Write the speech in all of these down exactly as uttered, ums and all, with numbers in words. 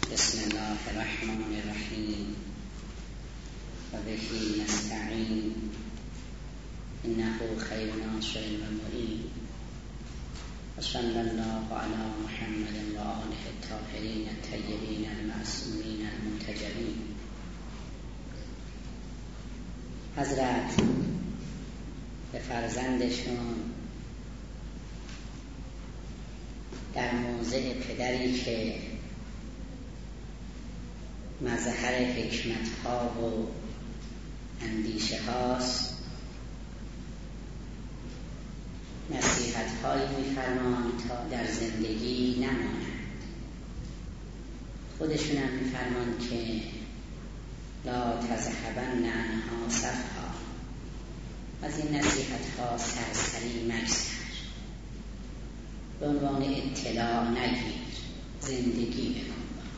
بسم الله الرحمن الرحیم و به نستعین انه خیر ناصر و معین و صلی الله علی محمد و آله الطاهرین الطیبین المعصومین المنتجبین. حضرت به فرزندشون در موضع پدری که مظهر حکمت ها و اندیشه هاست نصیحت هایی می‌فرمایند تا در زندگی نماند. خودشون هم می‌فرمایند که لا تذهبن عنها صفحا، از این نصیحت ها سرسری مگذر، به عنوان اطلاع نگیر، زندگی بکن.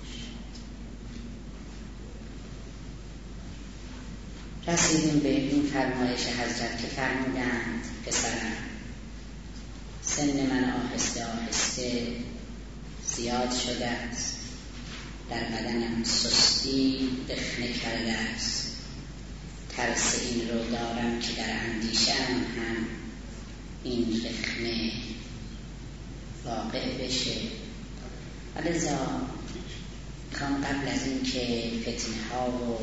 رسیدیم به این فرمایش حضرت که فرمودند پسرم سن من آهسته آهسته زیاد شده است، در بدنم سستی رخنه کرده است، ترس این رو دارم که در اندیشه‌ام هم این رخنه واقع بشه. ولذا میخوام قبل از این که فتنه ها و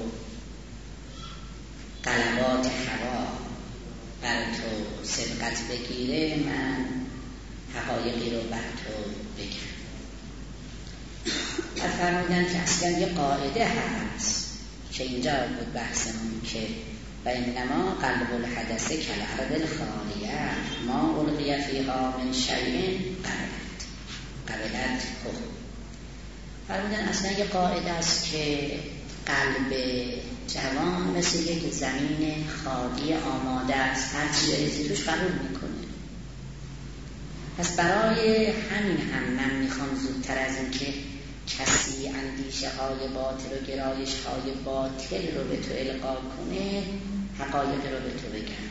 غلبات هوا بر تو سبقت بگیره من حقایقی رو بر تو بگم. و فرمودن که اصلا یه قاعده هست که اینجا بود بحثمون که و انما قلب الحدث کالارض الخالیه ما القی فیها من شیء قبلت قبلت حکم. فرمودن اصلا یه قاعده است که قلب جوان مثل یک زمین خالی آماده است، هر چی بریزی توش قبول میکنه. پس برای همین هم من میخوام زودتر از این که کسی اندیشه های باطل و گرایش های باطل رو به تو القا کنه حقایق رو به تو بگم.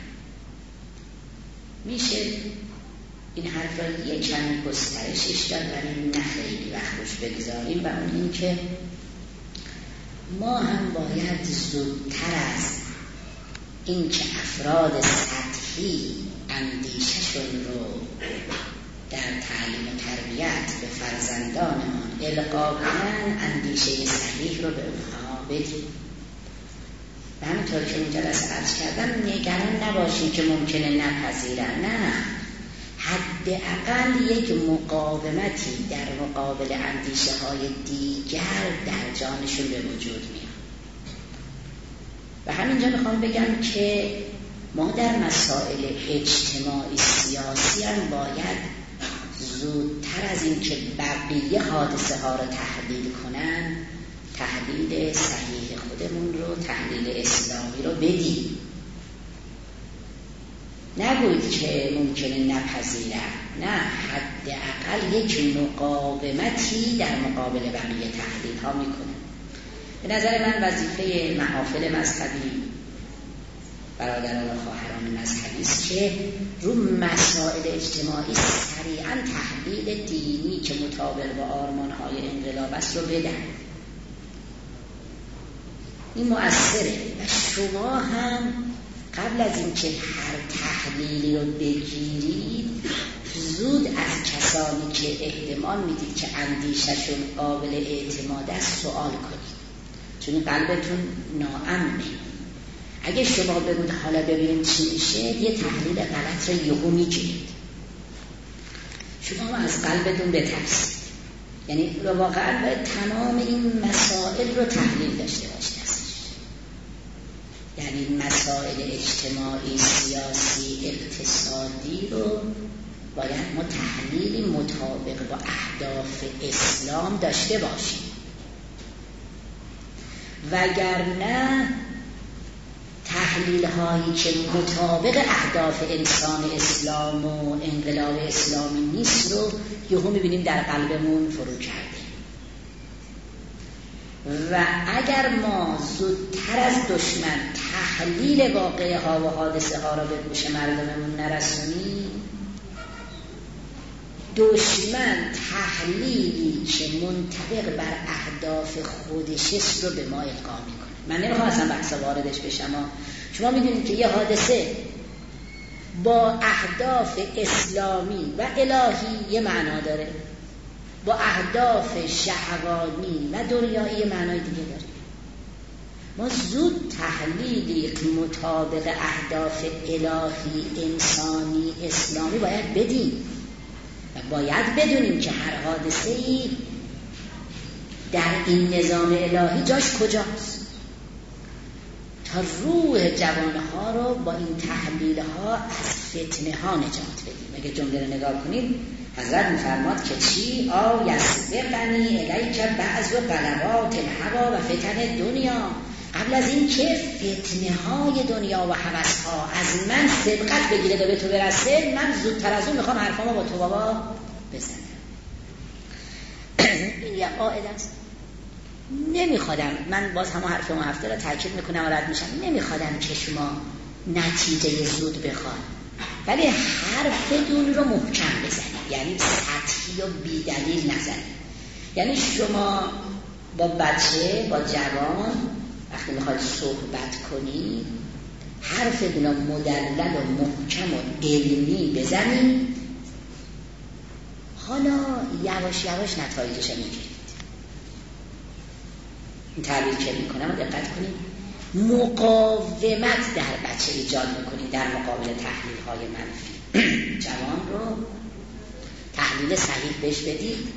میشه این حرف را یک کمی گسترشش داد ولی نه خیلی وقت روش بگذاریم، و اون این که ما هم باید زودتر از این که افراد سطحی اندیششون رو در تعلیم و تربیت به فرزندانمان القا کنن اندیشه صحیح رو به اونها بدیم. و همینطور که اون جلسه عرض کردم نگران نباشیم که ممکنه نپذیرن، نه، حداقل یک مقاومتی در مقابل اندیشه های دیگر در جانشون به وجود میاد. و همینجا میخوام بگم که ما در مسائل اجتماعی سیاسی هم باید زودتر از این که بقیه حادثه ها رو تحلیل کنن تحلیل صحیح خودمون رو، تحلیل اسلامی رو بدیم. نگوید که ممکنه نپذیرن، نه، حداقل یک مقاومتی در مقابل بقیه تحلیل ها میکنه. به نظر من وظیفه محافل مذهبی برادران و خواهران مذهبی است که رو مسائل اجتماعی سریعا تحلیل دینی که مطابق با آرمان های انقلاب است رو بدن. این مؤثره و شما هم قبل از این که هر تحلیلی رو بگیرید زود از کسانی که احتمال میدید که اندیششون قابل اعتماد است سوال کنید، چون قلبتون ناامنه. اگه شما بگید حالا ببینیم چی میشه، یه تحلیل غلط رو یهو میگیرید. شما از قلبتون بترسید، یعنی واقعا باید تمام این مسائل رو تحلیل داشته باشید. یعنی مسائل اجتماعی، سیاسی، اقتصادی رو باید ما تحلیلی مطابق با اهداف اسلام داشته باشیم، وگرنه تحلیل هایی که مطابق اهداف انسان اسلام و انقلاب اسلامی نیست رو یهو میبینیم در قلبمون فرو کرده. و اگر ما زودتر از دشمن تحلیل واقعه ها و حادثه ها را به گوش مردممون نرسونیم دشمن تحلیلی که منطبق بر اهداف خودش رو به ما القا میکنه. من نمیخوام اصلا بحث واردش بشم. شما میدونید که یه حادثه با اهداف اسلامی و الهی یه معنا داره، با اهداف شهوانی و دنیایی معنای دیگه داره. ما زود تحلیلی مطابق اهداف الهی انسانی اسلامی باید بدیم و باید بدونیم که هر حادثه‌ای در این نظام الهی جاش کجاست تا روح جوانها رو با این تحلیل‌ها از فتنه ها نجات بدیم. اگه جمله رو نگاه کنید حضرت می‌فرماد که چی؟ آ یسبقنی الیک بعض غلبات الهوا و فتن دنیا. قبل از این که فتنه های دنیا و هوس ها از من سبقت بگیره و به تو برسه، من زودتر از اون میخوام حرفامو با تو بابا بزنم. این یه قاعده است. نمیخوادم، من باز همون حرف اون هفته را تاکید میکنم و رد میشم، نمیخوادم که شما نتیجه زود بخواد، ولی حرفتون رو محکم بزنید، یعنی سطحی و بیدلیل نزنید. یعنی شما با بچه، با جوان وقتی میخواید صحبت کنید حرفتون رو مدلل و محکم و علمی بزنید، حالا یواش یواش نتایجش میگیرید. این تعبیر که میکنم دقت کنید، مقاومت در بچه ایجاد میکنید در مقابل تحلیل های منفی. جوان رو تحلیل صحیح بهش بدید،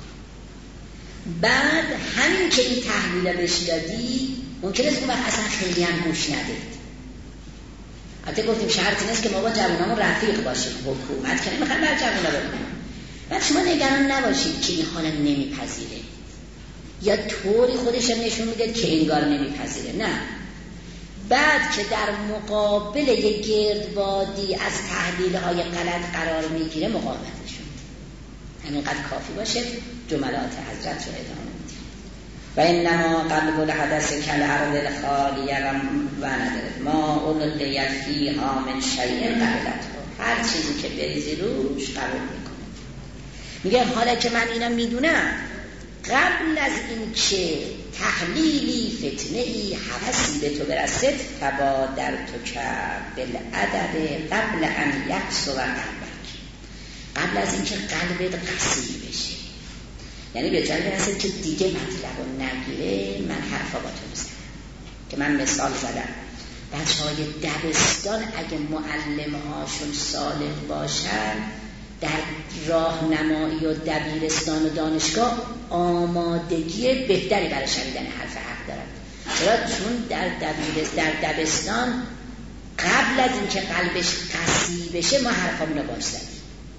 بعد همین که این تحلیل بهش دادی ممکنه اون وقت اصلا خیلی هم گوش ندید. البته گفتیم شرط نیست که ما با جوانامون رفیق باشیم، حکومت که نمیخوام بر جوونا بکنیم. بعد شما نگران نباشید که این حالا نمیپذیره یا طوری خودش نشون میده که انگار نمیپذیره، نه. بعد که در مقابل یک گردبادی از تحلیل‌های غلط قرار میگیره مقاومتشون همینقدر کافی باشه. جملات حضرت رو ادامه میدیم. و انما قلب الحدث کالارض الخالیه و ندارد ما القیت فیها من شیء قبلته. هر چیزی که بریزی روش قبول میکنه. میگه حالا که من اینا میدونم، قبل از این که تحلیلی فتنه‌ای هوسی به تو برسد فبادر تو که بالادب قبل ان یقسو قلبک. قبل از این که قلبت قسی بشه، یعنی به جای برسد که دیگه مطلب رو نگیره، من حرفا با تو میزنم. که من مثال زدم بچه های دبستان اگه معلم هاشون صالح باشن در راهنمایی و دبیرستان و دانشگاه آمادگی بهتری برای شنیدن حرف حق دارن. چرا؟ چون در دبیرستان در دبستان قبل از اینکه قلبش قسی بشه ما حرفامون رو باش زدیم.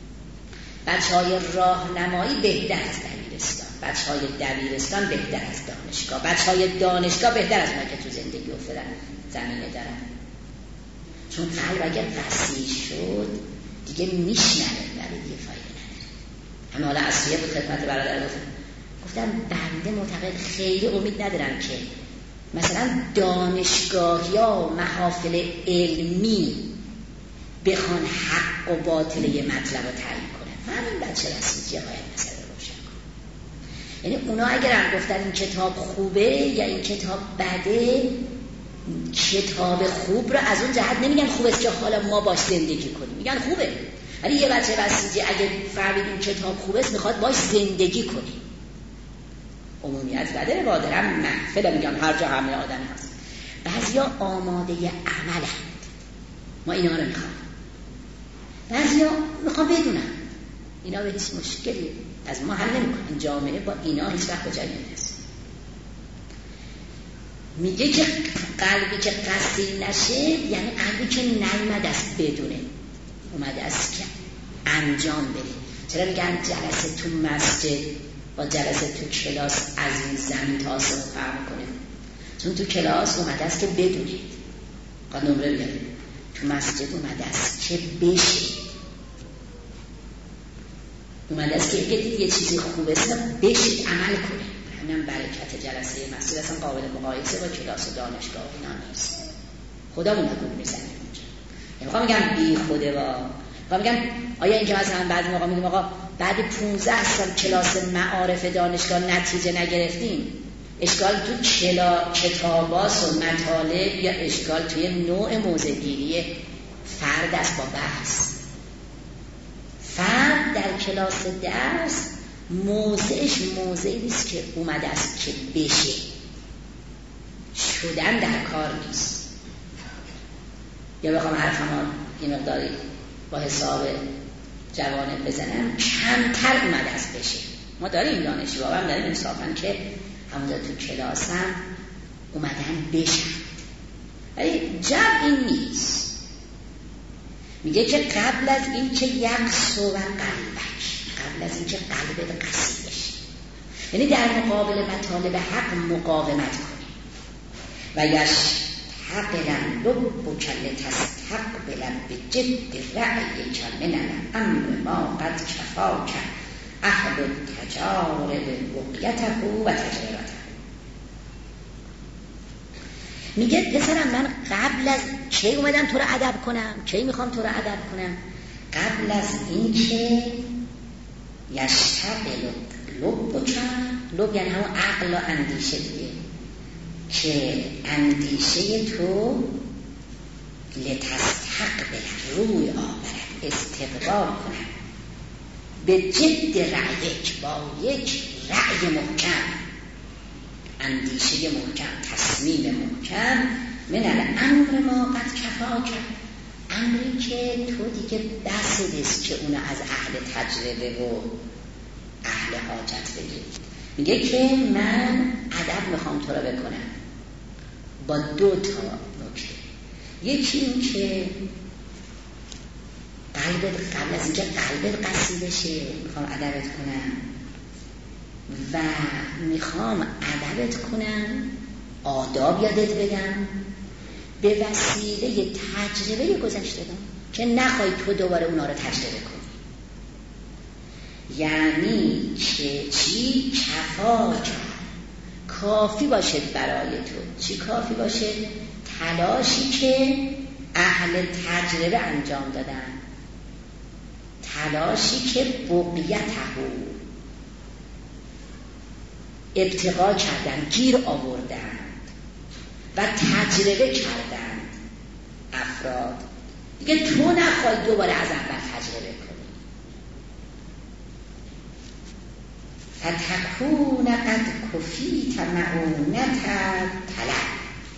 بچهای راهنمایی بهتر از دبیرستان، بچهای دبیرستان بهتر از دانشگاه، بچهای دانشگاه بهتر از ما که تو زندگی افتادن زمینه دارن. چون قلب اگر قسی شد دیگه میشنره ولی دیگه فایده نداره. همه حالا اصلیه بود خدمت برادر گفتم گفتم بنده معتقد خیلی امید ندارم که مثلا دانشگاه یا محافل علمی بخوان حق و باطل یه مطلب رو تعیین کنن. همین بچه رسیجی باید مسئله روشن کنن. یعنی اونا اگر هم گفتن این کتاب خوبه یا این کتاب بده، کتاب خوب رو از اون جهت نمیگن خوب است که حالا ما باش زندگی کنیم، میگن خوبه. ولی یه بچه بسیجی اگه فهمید این کتاب خوب است میخواد باش زندگی کنیم. عمومیت بده بادرم محفل میگن هر جا همه آدم هست. بعضیا آماده عملند، ما اینا رو میخوام. بعضیا میخوام بدونم اینا به هیچ مشکلی از ما حل نمیکنن. جامعه با اینا هیچ وقت به جایی نمیرسه. میگه که قلبی که قصدی نشه یعنی قلبی که نیامده است بدونه، اومده است که انجام بده. چرا میگن جلسه تو مسجد با جلسه تو کلاس از این زمین تا آسمون فرق کنه؟ چون تو کلاس اومده است که بدونید، قد نمره بیارید. تو مسجد اومده است که بشه، اومده است که اگه دید یه چیزی خوبه است بشید عمل کنه. همین برکت جلسه مسجد اصلا قابل مقایسه با کلاس و دانشگاه اینا نیست. خدا اون رو میزنه اونجا. میخوام میگم بی خوده و میگن آیا اینکه مثلا بعضی موقع میگیم آقا بعد پونزده سال کلاس معارف دانشگاه نتیجه نگرفتیم، اشکال تو کلا کتاباس و مطالب یا اشکال توی نوع موضع‌گیری فرد است با بحث؟ فرد در کلاس درس موضعش موضعی نیست که اومده است که بشه، شدن در کار نیست. یا بخوام حرفمو این مقداری با حساب جوانه بزنم، کمتر اومده است بشه. ما داریم دانشجو هم داریم انصافاً که همونجا تو کلاس هم اومدن بشن، ولی جب این نیست. میگه که قبل از این که یقص و قلبک، قبل از این که قلبت قصی بشه، یعنی در مقابل مطالب حق مقاومت کنی. و یش حقلن لب کل تستقبلن به جد رأی کمن الامر ما قد کفاک اهل تجارب بقیته و تجربته. میگه پسرم من قبل از کی اومدم تو رو ادب کنم، کی میخوام تو رو ادب کنم؟ قبل از این که یشتغل لب کن، لب یعنی همون عقل و اندیشه دیگه، که اندیشه تو لتستقبل روی آورد، استقبال کنم به جد رأیک، با یک رأی محکم، اندیشه محکم، تصمیم محکم، من الامر ما قد کفاک، امری که تو دیگه بس نیست که اونو از اهل تجربه و اهل حاجت بگیر. میگه که من ادب میخوام تو رو بکنم با دو تا نکته. یکی این که قلبت، قبل از اینکه قلبت قسی بشه میخوام ادبت کنم، و میخوام ادبت کنم، آداب یادت بدم به وسیله تجربه گذشتگان، که نخوای تو دوباره اونا رو تجربه کنی. یعنی که چی؟ کفا کرد، کافی باشه برای تو. چی کافی باشه؟ تلاشی که اهل تجربه انجام دادن، تلاشی که بقیته ابتقا کردن، گیر آوردن و تجربه کردن افراد. دیگه تو نخوای دوباره از اول تجربه کنی. فتکون قد کفیت معونت طلب،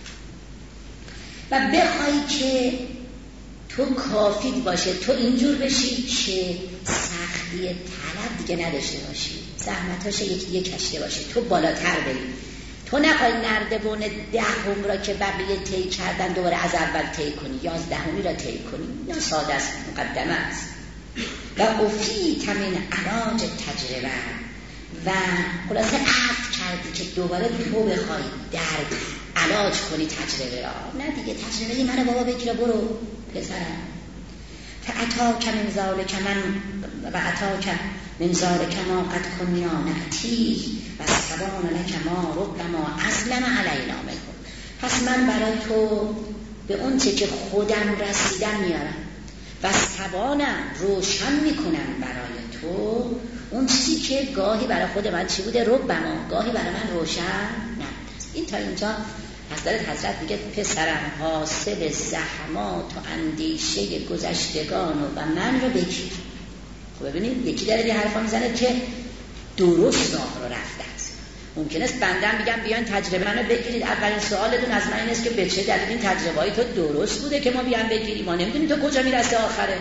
و بخوای که تو کافیت باشه، تو اینجور بشی که سختی طلب دیگه نداشته باشی، زحمتاش یکی دیگه کشته باشی، تو بالاتر بری. تو نخوای نردبون دهم را که بقیه طی کردن دوباره از اول طی کنی، یازدهمی را طی کنی. یا ساده است، مقدمه است. و افیت من علاج تجربه، و خلاصه عهد کردی که دوباره تو بخوای درد علاج کنی تجربه را. نه دیگه تجربه منو بابا بگیره برو پسرم. فعطاک من ذالک من و عطاک من ذالک ما قد کنیا نأتی و استبان لک ما ربما اسلم علینا منه. پس من برای تو به اون چه که خودم رسیدم میارم و استبانم روشن میکنم برای تو اون چیزی که گاهی برای خود من چی بوده، ربما گاهی برای من روشن نبوده است. این تا اینجا حضرت حضرت دیگه پسرم حاصل زحمات و اندیشه گذشتگان و من رو بگیر. خب ببینید یکی داره یه حرفا میزنه که درست راه رو رفته است. ممکنه است بندم بگم بیاین تجربه منو بگیرید، اولین سوالتون از من این است که به چه دلیل این تجربه‌های تو درست بوده که ما بیان بگیریم، ما نمیدونیم تو کجا میرسه آخره.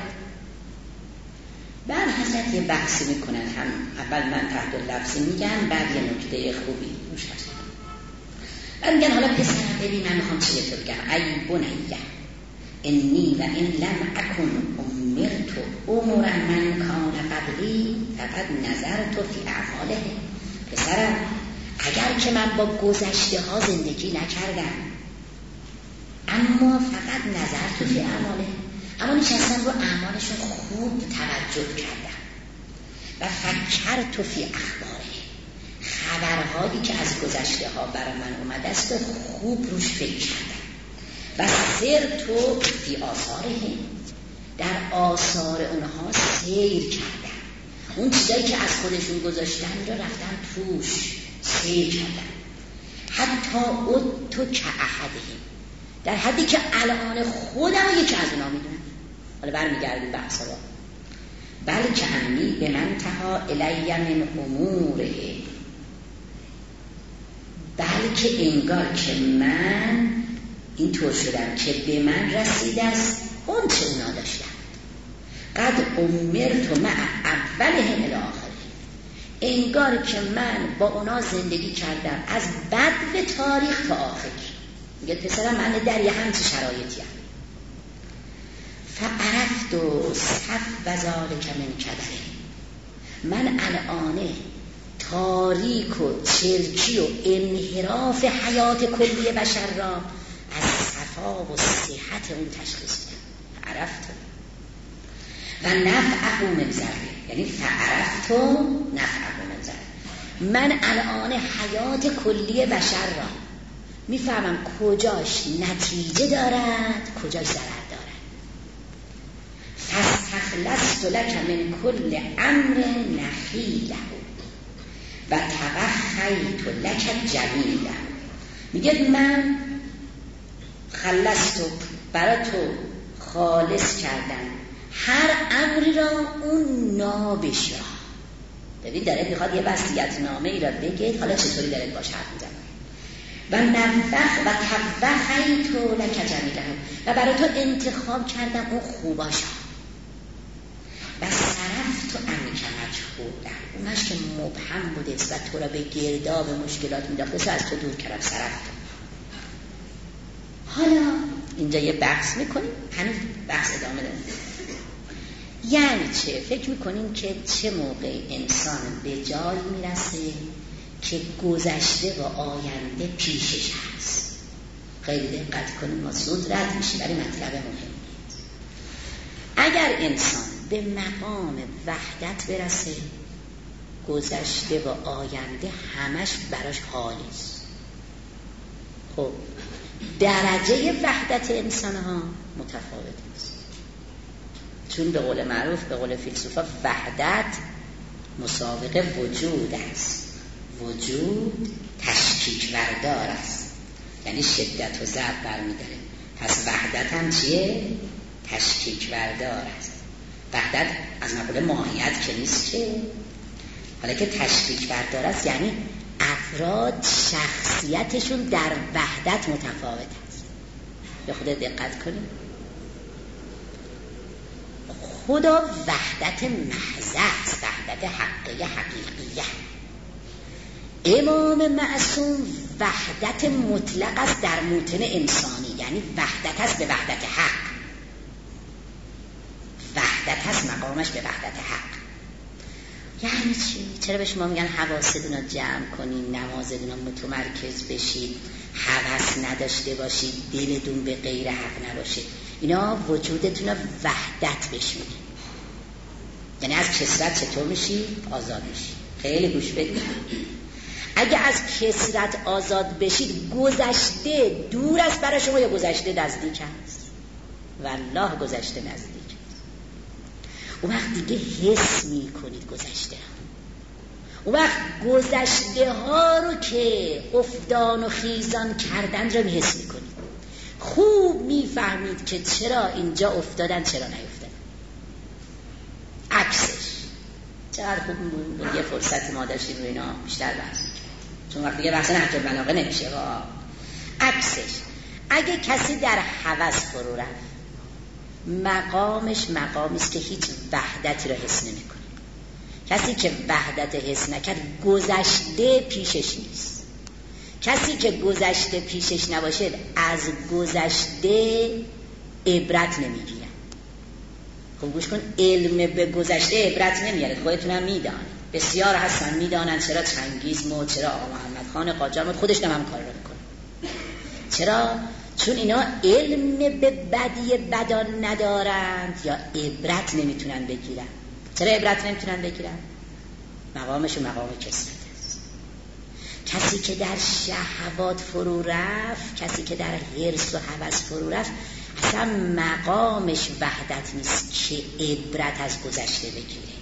بعد حضرت یه بحثی میکنن، هم اول من تحت لفظی میگن، بعد یه نکته خوبی روش هست. بعد میگن حالا پسرم ببین من میخوام چی تو بگم. ای بنیه انی و این لم اکن امرت امور من کان قبلی فقط نظرت فی اعماله. پسرم اگر که من با گذشته ها زندگی نکردم، اما فقط نظرت فی اعماله، اما نشستم رو اعمالشون خوب توجه کردم و فکرت فی اخباره، خبرهایی که از گذشته ها برای من اومده است خوب روش فکر کردم و سر تو فی آثاره، در آثار اونها سیر کردن، اون چیزایی که از خودشون گذاشتن رو رفتن توش سیر کردن. حتی او تو که احدهم، در حدی که الان خودم یکی از اونا میدونم. حالا برمیگردیم بحث رو. بلکه انی به من تها الی من اموره، بلکه انگار که من اینطور شدم که به من رسیده است اون چه اونا داشتن. قد امرت مع اولهم الی آخرهم، انگار که من با اونا زندگی کردم از بدو تاریخ تا آخر. میگه پسرم من در یه همچه شرایطی هم فعرفت و صف و ذالک من کدره، من الان تاریک و چرکی و انحراف حیات کلی بشر را از صفا و صحت اون تشخیص میدم. عرفت و نفعه من ذره، یعنی فعرفت و نفعه من ذره، من الان حیات کلی بشر را میفهمم کجاش نتیجه دارد کجاش ضرر دارد. فاستخلصت لک من کل امر نخیله و توخیت لک جمیله، میگه من خلصت برای تو خالص کردم هر امری را اون نابش را. ببین داره میخواد یه وصیت نامه ای را بگید، حالا چطوری داره باش حرف میزنه. و نفخ و توخیت لک جمیله، و برای تو انتخاب کردم اون خوباشا. و صرفت عنک مجهوله، اونش که مبهم بوده و تو را به گرداب مشکلات میداخته از تو دور کردم. صرفت. حالا اینجا یه بحث میکنیم، هنوز بحث ادامه داریم. یعنی چه؟ فکر میکنیم که چه موقع انسان به جای میرسه که گذشته و آینده پیشش هست. خیلی دقت کنیم، ما زود رد میشیم ولی مطلب مهم. اگر انسان به مقام وحدت برسه، گذشته و آینده همش براش حالیست. خب درجه وحدت انسان ها متفاوت است، چون به قول معروف، به قول فیلسوفا، وحدت مسابقه وجود است، وجود تشکیک بردار است، یعنی شدت و ضعف برمی‌داره. پس وحدت هم چیه؟ تشکیک بردار است. وحدت از مقوله ماهیت که نیست که، حالا که تشکیک بردار است یعنی افراد شخصیتشون در وحدت متفاوت است. به خود دقت کنیم، خدا وحدت محض است، وحدت حقیقی حقیقیه. امام معصوم وحدت مطلق است در موطن انسانی، یعنی وحدت است به وحدت حق، وحدت است مقامش به وحدت حق. یعنی چی؟ چرا به شما میگن حواستون رو جمع کنین، نمازتون رو متمرکز بشید، هوس نداشته باشید، دلتون به غیر حق نباشه؟ اینا وجودتون رو وحدت بشید. یعنی از کثرت چطور میشی؟ آزاد میشی. خیلی گوش بدید، اگه از کثرت آزاد بشید، گذشته دور است برای شما یا گذشته نزدیک است؟ والله گذشته نزدیک است. اون وقت دیگه حس میکنید گذشته ها. اون وقت گذشته ها رو که افتان و خیزان کردن رو حس میکنید، خوب میفهمید که چرا اینجا افتادن چرا نیفتادن. عکسش چقدر خوب بود، یه فرصت ما داشتیم رو اینا بیشتر بحث میکنیم، چون وقتی یه بحث نهج البلاغه نمیشه. عکسش اگه کسی در هوس فرو رفت، مقامش مقامی است که هیچ وحدتی رو حس نمیکنه. کسی که وحدت حس نکرد، گذشته پیشش نیست. کسی که گذشته پیشش نباشه، از گذشته عبرت نمیگیره. خب گوش کن، علم به گذشته عبرت نمیاره، خودتون هم میدانید، بسیار هستن میدانن چرا چنگیز مرد، چرا آقا محمد خان قاجار مرد، خودش هم هم کار رو میکنه. چرا؟ چون اینا علم به بدی بدان ندارند یا عبرت نمیتونن بگیرن. چرا عبرت نمیتونن بگیرن؟ مقامشون مقام کثرت است. کسی که در شهوات فرو رفت، کسی که در حرص و هوس فرو رفت، از اصلا مقامش وحدت نیست که عبرت از گذشته بگیره.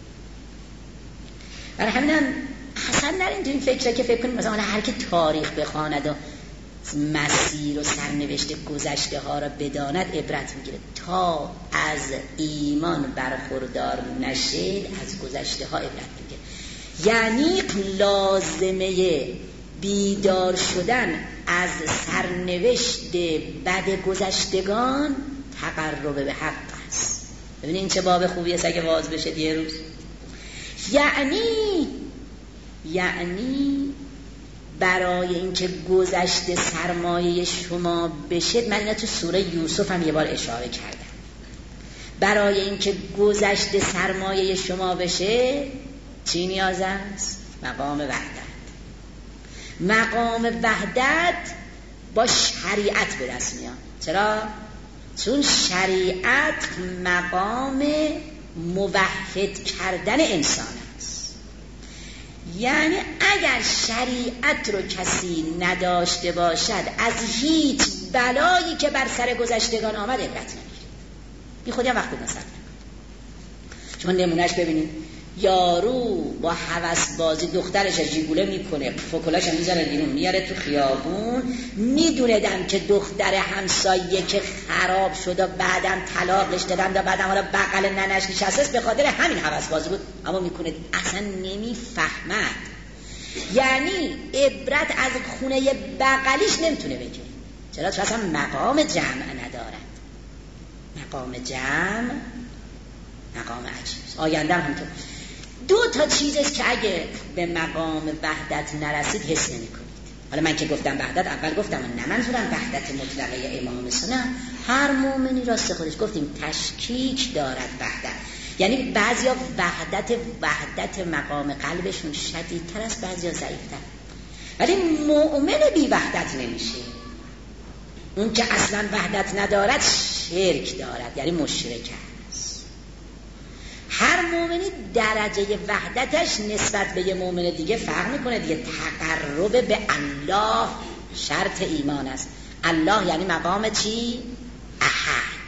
برای همینم اصلا نرین تو این فکره که فکر کنید مثلا هر که تاریخ بخواند و مسیر و سرنوشت گذشته ها را بداند عبرت میگیره. تا از ایمان برخوردار نشید از گذشته ها عبرت میگیره. یعنی لازمه بیدار شدن از سرنوشت بد گذشتگان تقرب به حق است. ببینید این چه باب خوبی است اگه واز بشه یه روز. یعنی یعنی برای اینکه گذشته سرمایه شما بشه، من اینا تو سوره یوسف هم یه بار اشاره کردم، برای اینکه گذشته سرمایه شما بشه چی نیاز است؟ مقام وحدت. مقام وحدت با شریعت به دست میاد. چرا؟ چون شریعت مقام موحد کردن انسان است. یعنی اگر شریعت رو کسی نداشته باشد از هیچ بلایی که بر سر گذشتگان آمد عبرت نمیگیره. بی خودی هم وقت نصرف نکنه. شما نمونهش ببینید، یارو با هوس بازی دخترش جیگوله میکنه، فکلاش هم میذاره بیرون میاره تو خیابون، میدونیدم که دختر همسایه که خراب شد و بعدم طلاقش دادن و بعدم حالا بغل ننش نشسته به خاطر همین هوس بازی بود، اما میکنه اصلا نمیفهمد. یعنی عبرت از خونه بغلیش نمیتونه بگیره. چرا؟ چون اصلا مقام جمع ندارد. مقام جمع مقام عجیب. آینده هم همینطور. دو تا چیز است که اگه به مقام وحدت نرسید حس نمی کنید. حالا من که گفتم وحدت، اول گفتم نه منظورم وحدت مطلقه امام سنه، هر مومنی راست خودش. گفتیم تشکیک دارد وحدت، یعنی بعضیا وحدت وحدت مقام قلبشون شدیدتر است، بعضیا ضعیفتر. ولی مؤمن بی وحدت نمیشه. اون که اصلا وحدت ندارد شرک دارد، یعنی مشرک. هر مومنی درجه وحدتش نسبت به یه مومن دیگه فرق میکنه دیگه. تقرب به الله شرط ایمان است. الله یعنی مقام چی؟ احد.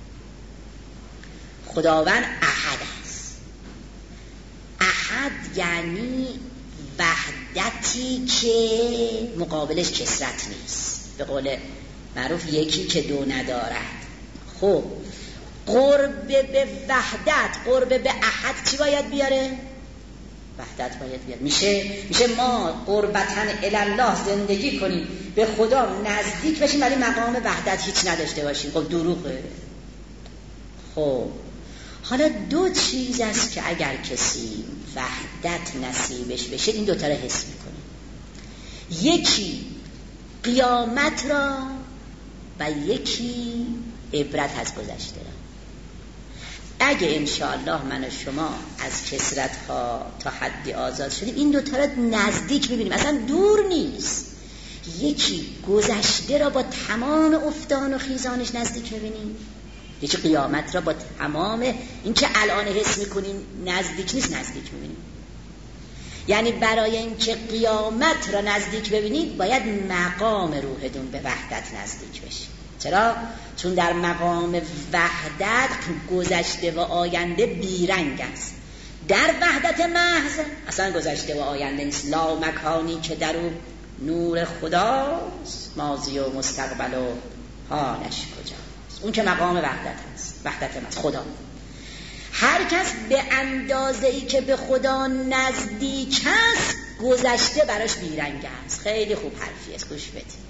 خداوند احد است. احد یعنی وحدتی که مقابلش کثرت نیست. به قول معروف یکی که دو ندارد. خب قرب به وحدت، قرب به احد چی باید بیاره؟ وحدت باید بیاره. میشه میشه ما قربتاً الله زندگی کنیم، به خدا نزدیک بشیم ولی مقام وحدت هیچ نداشته باشیم. خب دروغه. خب حالا دو چیز است که اگر کسی وحدت نصیبش بشه این دوتا رو حس میکنه. یکی قیامت را و یکی عبرت از گذشته را. اگه انشاءالله من و شما از کثرت ها تا حدی آزاد شدیم این دوتا را نزدیک ببینیم، اصلا دور نیست. یکی گذشته را با تمام افتان و خیزانش نزدیک ببینیم، یکی قیامت را با تمام این که الان حس میکنیم نزدیک نیست نزدیک ببینیم. یعنی برای اینکه قیامت را نزدیک ببینید باید مقام روحتون به وحدت نزدیک بشه. چرا؟ چون در مقام وحدت گذشته و آینده بیرنگ است. در وحدت محض اصلا گذشته و آینده نیست. لا مکانی که در او نور خداست، ماضی و مستقبل و حالش کجاست. اون که مقام وحدت است، وحدت محض خدا. هر کس به اندازه‌ای که به خدا نزدیک است گذشته براش بیرنگ است. خیلی خوب حرفی است، گوش بدید.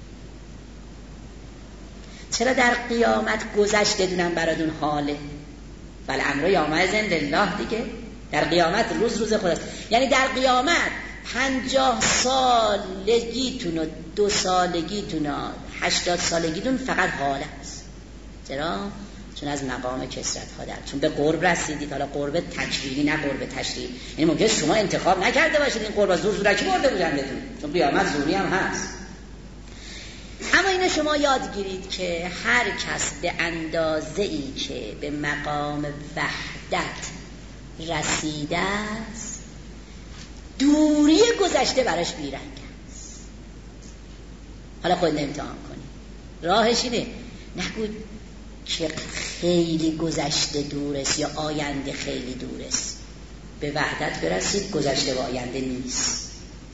چرا در قیامت گذشته دونم براتون حاله؟ بل امر یومئذ لله دیگه. در قیامت روز روز خداست. یعنی در قیامت پنجاه سالگیتون و دو سالگیتون و هشتاد سالگیتون فقط حال است. چرا؟ چون از مقام کثرت ها در چون به قرب رسیدید. حالا قرب تکوینی نه قرب تشریعی. یعنی ممکنه شما انتخاب نکرده باشید این قرب زور زورکی برده بودندتون، چون قیامت زوری هم هست. اما اینو شما یاد گیرید که هر کس به اندازه‌ای که به مقام وحدت رسیده است دوری گذشته براش بیرنگ است. حالا خود امتحان کنید. راهش اینه، نگو که خیلی گذشته دور است یا آینده خیلی دور است. به وحدت برسید، گذشته و آینده نیست.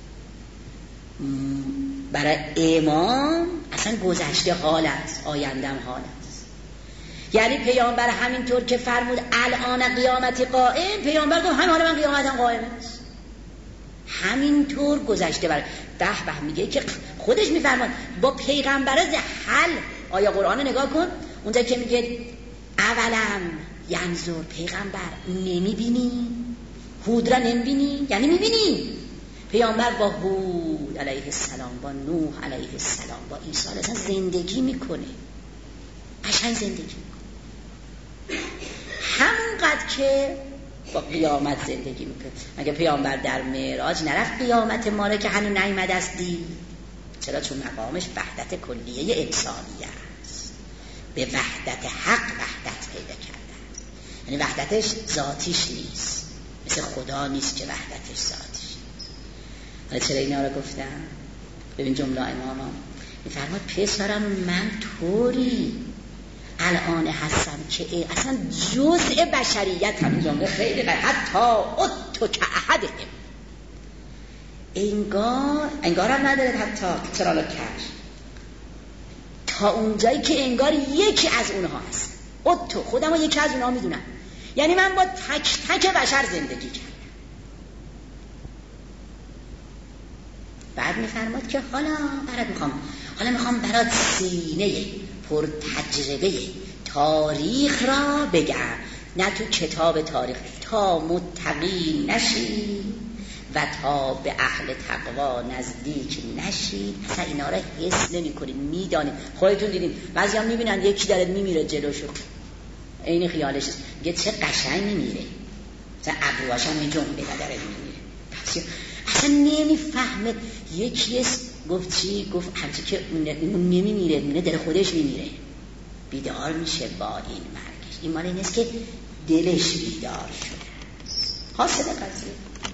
برای امام اصلا گذشته حال است، آینده هم حال است. یعنی پیامبر همینطور که فرمود الان قیامت قائم، پیامبر گفت همین حال من قیامتم قائم است. همینطور گذشته بر به به میگه که خودش میفرماد با پیغمبر حل. آیا قرآن نگاه کن اونجا که میگه اولم ینظر، پیغمبر نمیبینی؟ هود را نمیبینی؟ یعنی میبینی. پیامبر با هود علیه السلام، با نوح علیه السلام، با عیسی علیه السلام زندگی میکنه، قشنگ زندگی میکنه، همونقدر که با قیامت زندگی میکنه. مگه پیامبر در معراج نرفت قیامت ما را که هنوز نیامده است دید؟ چرا؟ چون مقامش وحدت کلیه انسانیه است، به وحدت حق وحدت پیدا کرده است. یعنی وحدتش ذاتیش نیست، مثل خدا نیست که وحدتش ذاتیش نیست. حالا چرا اینا رو گفتم؟ ببین جمله اماما میفرماد پسرم من طوری الان هستم که اصلا جزء بشریت هم. جمله خیلی قشنگ، حتی اتو که احدهم، انگار انگار هم نداره حتی ترالا کش، تا اونجایی که انگار یکی از اونها هست. اتو خودم رو یکی از اونها میدونم، یعنی من با تک تک بشر زندگی کردم. بعد میفرماد که حالا برات میخوام حالا میخوام برات سینه پر تجربه تاریخ را بگم، نه تو کتاب تاریخ، تا متقی نشی و تا به اهل تقوا نزدیک نشید. اصلا اینا را حس نمی کنید، میدانید. خودتون دیدین بعضی هم میبینن یکی داره میمیره جلوشو، این خیالش میگه چه قشنگ میمیره، مثلا ابروهاش هم میجنبه داره میمیره، اصلا نمیفهمه. یکی است گفت چی؟ گفت همچی که اون نمیمیره، میره دل خودش میمیره، بیدار میشه با این مرگش. این مال این است که دلش بیدار شده. حاصل قضیه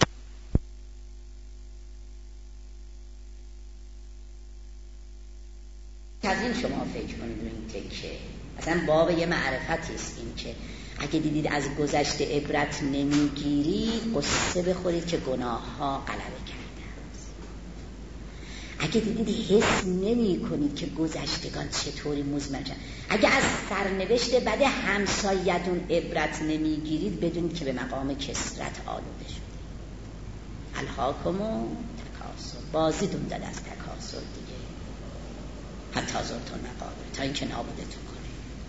از این شما فکر کنید این تکه اصلا باب یه معرفتی است. این که اگه دیدید از گذشته عبرت نمیگیری، قصه بخورید که گناه ها غلبه کرده است. اگه دیدید حس نمی کنید که گذشتگان چطوری مزمجن، اگه از سرنوشت بد همسایتون عبرت نمیگیرید، بدونید که به مقام کثرت آلوده شد. الهاکم تکاثر، بازیتون داد از تکاثر دیگه، حتی زرتون مقابر، تا اینکه نابودتون کنه.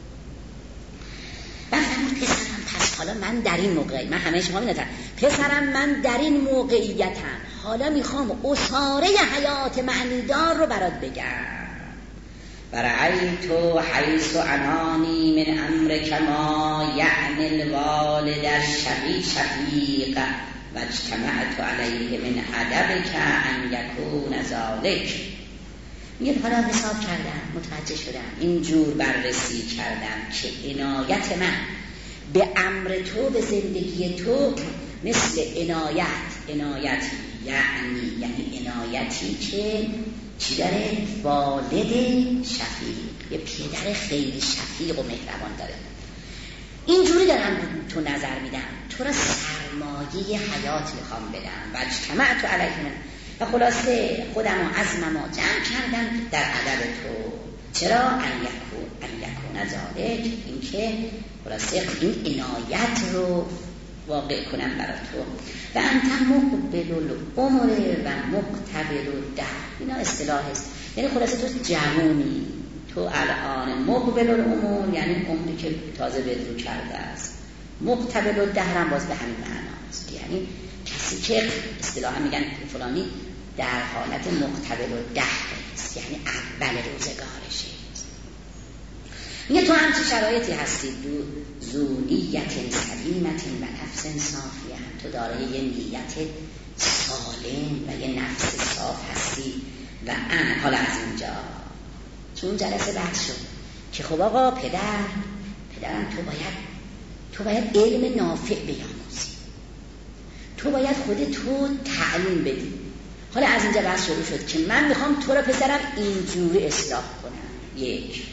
بفرمود پسرم پس حالا من در این موقعیت، من همه شما می‌دونم پسرم من در این موقعیتم، حالا میخوام اساره حیات معنیدار رو برات بگم. برأیتو حیث انانی من امر کما یعنی الوالد الشقی شفیق و اجتمعت علیه من ادبک ان یکون ذالک. میگه حالا حساب کردم، متوجه شدم، اینجور بررسی کردم که عنایت من به امر تو، به زندگی تو مثل عنایت عنایت یعنی یعنی عنایتی که چی داره؟ والد شفیق، یه پدر خیلی شفیق و مهربان داره. اینجوری دارم تو نظر میدم، تو را سرمایه حیات میخوام بدم و اجتمعت علیه من، و خلاصه خودم و عزمم و جمع کردم در ادب تو. چرا؟ ان یکون ان یکون ذالک، این که خلاصه این عنایت رو واقع کنم برای تو. و انت مقبل العمر و مقتبل الدهر، اینا اصطلاح است. یعنی خلاصه تو جوانی، تو الان مقبل العمر یعنی عمری که تازه بدرو کرده است، مقتبل الدهر هم باز به همین معناست، یعنی کسی که اصطلاحا میگن فلانی در حالت مقتبل الدهر است، یعنی اول روزگارشه. میگه تو همچه شرایطی هستی، دو زونیت سلیمت و نفس صافیه، تو داره یه نیت سالم و یه نفس صاف هستی. و ان حالا از اینجا چون جلسه بحث شد که خب آقا پدر پدرم تو باید تو باید علم نافع بیاموزی، تو باید خودت تو تعلیم بدی. حالا از اینجا بحث شروع شد که من میخوام تو رو پسرم اینجوری اصلاح کنم. یک،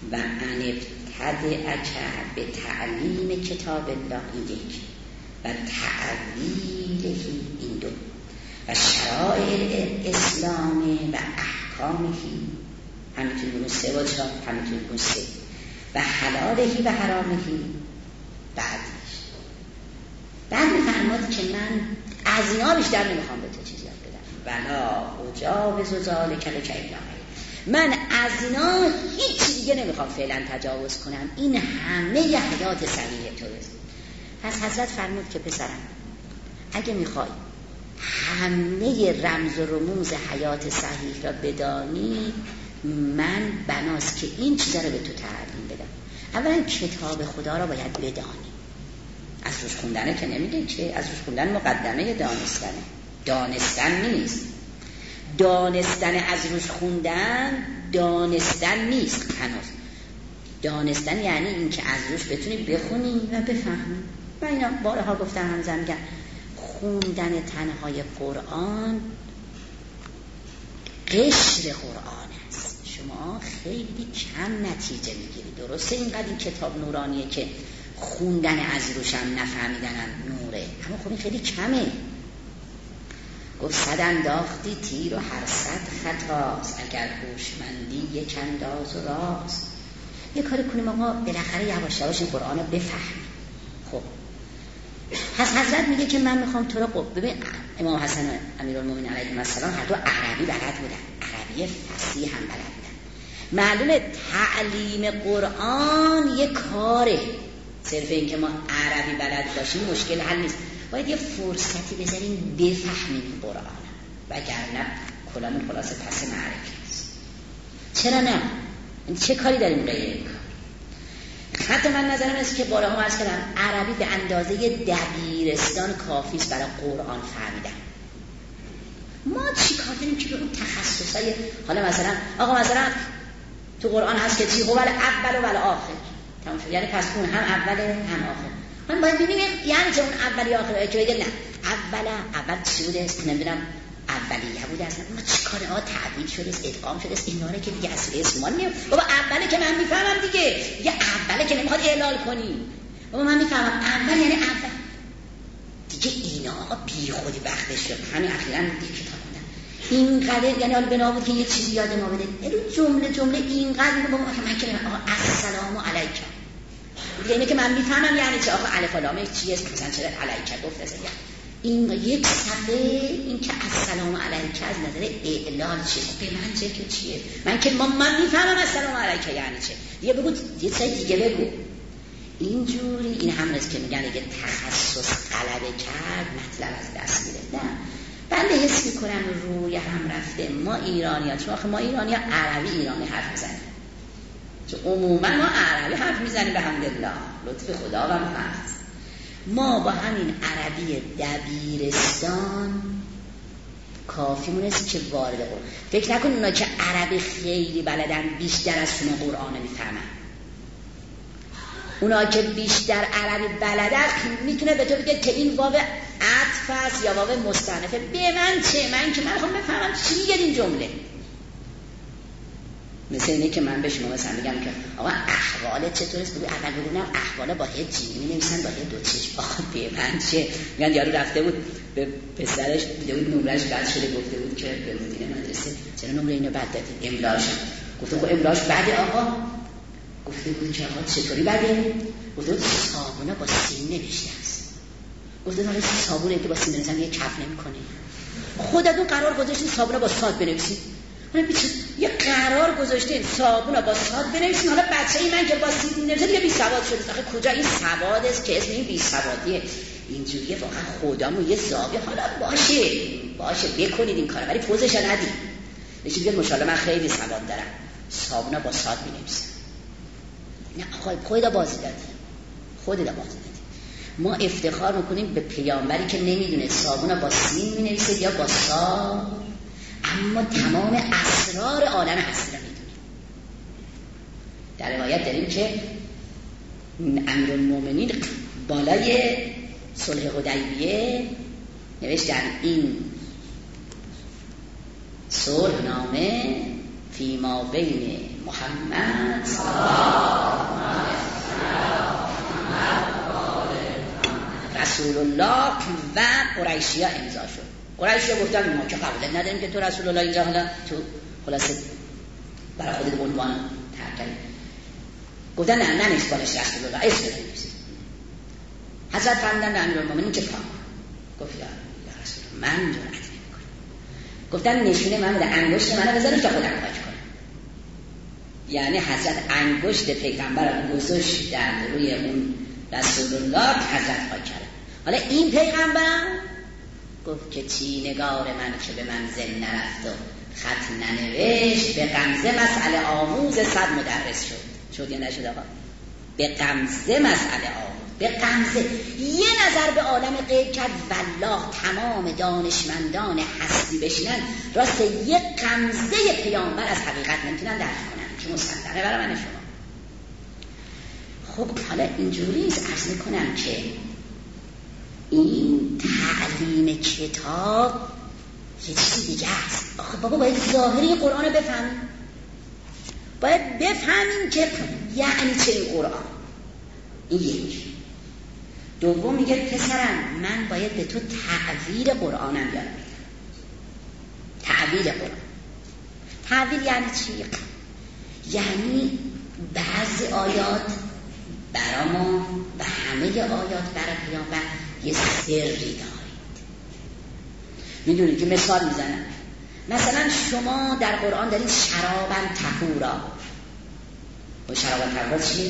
و ان ابتدعک به تعلیم کتاب الله این یک و تعویله این دو و شرائع اسلامی و احکامهی همینطور بگون سه و چهار همینطور بگون سه و حلالهی و حرامهی بعدش. بعد میفرماد که من از اینا بیشتر نمیخوام به تو چیزی یاد بدم ولا اجاوز ذلک لک الا من از اینا هیچ دیگه نمیخوام فعلا تجاوز کنم، این همه ی حیات صحیح تو است. پس حضرت فرمود که پسرم اگه میخوای همه رمز و رموز حیات صحیح را بدانی من بناست که این چیزا رو به تو تعلیم بدم. اولا کتاب خدا را باید بدانی، از روش خوندنه که نمیگه که از روش خوندن مقدمه دانستنه، دانستن نیست. دانستن از روش خوندن دانستن نیست هنوز. دانستن یعنی این که از روش بتونی بخونی و بفهمی. من اینا بارها گفتم همزن میگم خوندن تنهای قرآن قشر قرآن است. شما خیلی کم نتیجه میگیری. درسته اینقدر این کتاب نورانیه که خوندن از روشم نفهمیدنم نوره، اما خب این خیلی کمه. گفت صد انداختی تیر و هر صد خطاست اگر هوشمندی یک انداز و راست. یه کاری کنیم آقا بالاخره یواش یواش این قرآن رو بفهمیم. خب پس حضرت میگه که من میخوام تو رو قب ببین. امام حسن امیرالمومنین علیه السلام هر دو عربی بلد بودن، عربی فصیح هم بلد بودن. معلومه تعلیم قرآن یه کاره، صرف این که ما عربی بلد باشیم مشکل حل نیست. باید یه فرصتی بذاریم بفهمیم قرآن، وگرنه کلامون خلاصه پس معرکه است. چرا نه؟ چه کاری داریم غیر این کار؟ حتی من نظرم است که بارها عرض کردم عربی به اندازه دبیرستان کافی است برای قرآن فهمیدن. ما چی کار داریم که به اون تخصصای حالا مثلا آقا مثلا تو قرآن هست که چی هو اول و آخر تمام شد، یعنی پس اون هم اول هم آخر. من باید ببینیم یعنی که اون اولی آخر که بگه نه اول اول چی بوده است نمیدونم اولیه بوده اصلا ما چیکار ها تعبیر شده است ادغام شده است اینا رو که دیگه اصل اسمان میاد. بابا اوله که من میفهمم دیگه یه اوله که نمیخواد اعلال کنی. بابا من میفهمم اول یعنی اول دیگه اینا بی خودی وقتش شد. همین اخیراً دیگه کتاب خوندم اینقدر یعنی حالا بنا بود که یه چیزی یاد ما بده اینو جمله جمله اینقدر بابا من که آقا السلام علیکم یعنی که من میفهمم یعنی چه آقا الف و لام چیه مثلا چرا علیکم گفت اصلا این یک صفحه این که السلام علیکم از نظر اعلال چیه به من چه که چیه من که من, من میفهمم السلام علیکم یعنی چه دیگه بگو یه چیز دیگه بگو. اینجوری این هم است که میگن اگه تخصص غلبه کرد مطلب از دست میره. نه بنده حس میکنم روی هم رفته ما ایرانی ها، چون آخه ما ایرانی ها عربی ایرانی حرف میزنیم، چون عموما ما عربی حرف میزنیم به حمدالله لطف خدا و محمد. ما با همین عربی دبیرستان کافی مونست که وارد قرآن. فکر نکن اونا که عربی خیلی بلدن بیشتر از شما قرآن میفهمن. اونا که بیشتر عربی بلدن میتونه به تو بگه که این واو عطف است یا واو مستأنفه. به من چه؟ من که من میخوام بفهمم چی میگه این جمله. مثل اینه که من به شما مثلا میگم که آقا احوالت چطور است؟ بگو اول بگونم احوال با هه جیمی نمیسن با هه دو چشم. آقا به من چه؟ میگن یارو رفته بود به پسرش دیده بود نمرش بد شده گفته بود که به مدیر مدرسه چرا نمره اینو بد دادی؟ املاش. گفته بود املاش بده آقا. گفته بود که آقا چطوری بده؟ گفته بود صابونه با سین نوشته است. گفته بود صابونه که با سین نوشتن یه کف نمی‌کنه. خودتون قرار گذاشتین صابونه با صاد بنویسید. حالا بیچاره یه قرار گذاشتین صابونه با صاد بنویسین. حالا بچه‌ای من که با سین نوشته دیگه بی سواد شده. آخه کجا این سواد است که اسم این بی سوادیه؟ اینجوریه واقعا خودمون یه زاویه حالا باشه باشه بکنید این کارو ولی پوزش ندید. نشون میگه ماشاءالله من خیلی سواد دارم. صابونه با صاد می‌نویسم. نه آقای خودت بازی دادی خودت بازی دادی. ما افتخار میکنیم به پیامبری که نمیدونه صابون با سین مینویسه یا با صاد، اما تمام اسرار عالم هستی رو میدونه. در روایت داریم که امیرالمومنین بالای صلح حدیبیه نوشت در این صلح نامه فی ما بین محمد صلی الله علیه و رسول الله و قریشی‌ها امضا شد. قریشی‌ها گفتن ما که قبول نداریم که تو رسول الله اینجا، حالا تو خلاصه برای خودت عنوان ترتیب گفتن نه نمیشه بالش رسول الله اسم بنویسید. حضرت فرمودن به امیرالمومنین که پاک گفت یا رسول الله من جرأت نمی‌کنم. گفتن نشونه من بده انگشت منو بذارید تا خودم پاک کنم. یعنی حضرت انگشت پیغمبر رو گذاشت در روی اون رسول الله که حضرت پاک کرد. حالا این پیغمبر گفت که چی نگار من که به منزل نرفت و خط ننوشت، به غمزه مسئله آموز صد مدرس شد. شد یا نشد آقا؟ به غمزه مسئله آموز، به غمزه یه نظر به عالم غیب کرد. والله تمام دانشمندان هستی بشنن راست یک غمزه پیامبر از حقیقت نمیتونن درک کنن که مصدقه برای من شما. خب حالا اینجوری عرض میکنم که این تعلیم کتاب یه چیزی دیگه است. آخه بابا باید ظاهری قرآن رو بفهمیم، باید بفهمیم که یعنی چه این قرآن. این یک. دوم میگه پسرم من باید به تو تعویل قرآنم یاد بدم. تعویل قرآن، تعویل یعنی چی؟ یعنی بعضی آیات برا ما و همه آیات برای پیامبر یه سری دارید. میدونید که مثال میزنم، مثلا شما در قرآن دارید شرابن طهورا. و شرابن طهورا چی؟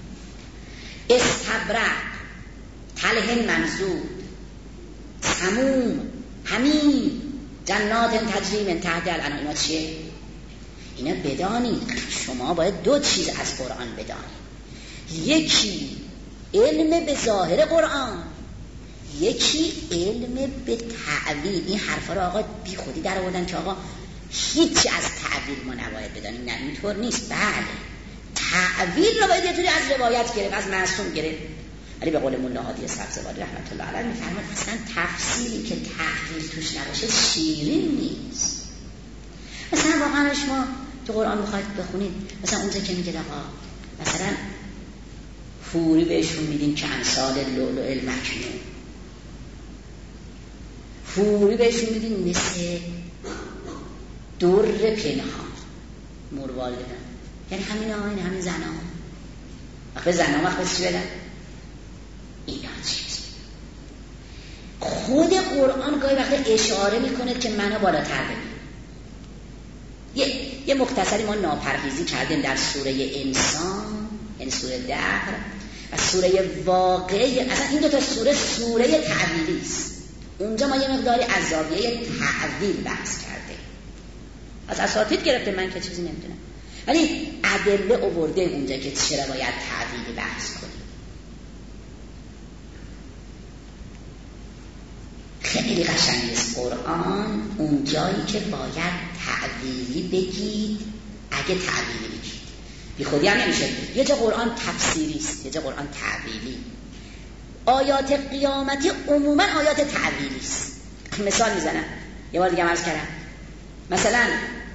استبرق، طلح منضود، سموم، حمیم، جنات تجری من تحت الانهار. اینا چیه؟ اینا بدانید شما باید دو چیز از قرآن بدانید. یکی علم به ظاهر قرآن، یکی علم به تعویل. این حرفا رو آقا بی خودی در آوردن که آقا هیچی از تعویل ما نباید بدانیم. نه اینطور نیست. بله تعویل رو باید یه طوری از روایت گرفت، از معصوم گرفت. ولی به قول مولا هادی سبزواری رحمت الله علیه میفرماد اصلا تفسیری که تعویل توش نباشه شیرین نیست. مثلا واقعا شما تو قرآن میخواید بخونید، مثلا اونجا که میگه آقا مثلا فوری بهشون میدیم که امثال لؤلؤ المکنون، فوری بهشون میدیم مثل در پنهان مروال بدن. یعنی همین آقا این همین زن ها وقت زن ها وقت چی بدن؟ اینا چیز خود قرآن گاهی وقت اشاره میکنه که منو بالاتر ببین. یه, یه مختصری ما ناپرهیزی کردیم در سوره انسان، یعنی سوره دهر و سوره واقعی. اصلا این دو تا سوره سوره تعویلی است. اونجا ما یه مقداری از زاویه تعویل بحث کرده. از اساتید گرفته، من که چیزی نمیدونم، ولی ادله آورده اونجا که چرا باید تعویلی بحث کنیم. خیلی قشنگه قرآن اون جایی که باید تعویلی بگید، اگه تعویلی بگید بی خودی هم نمیشه. یه جا قرآن تفسیری است، یه جا قرآن تعویلی. آیات قیامتی عموما آیات تعویلی است. مثال میزنم، یه بار دیگه عرض کردم، مثلا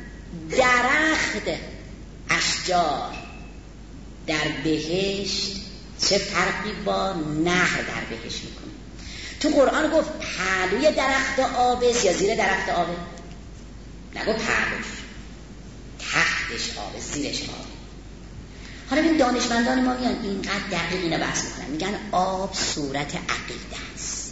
درخت اشجار در بهشت چه فرقی با نهر در بهشت میکنه؟ تو قرآن گفت پهلوی درخت آبست یا زیر درخت آبه؟ نگفت پهلوش، تحتش آبه، زیرش آبه. حالا این دانشمندان ما میان اینقدر دقیق اینا بحث میکنن، میگن آب صورت عقیده است،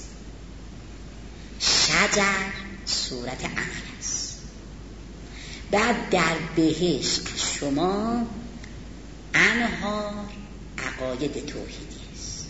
شجر صورت عمل است. بعد در بهشت شما انهار عقاید توحیدی است،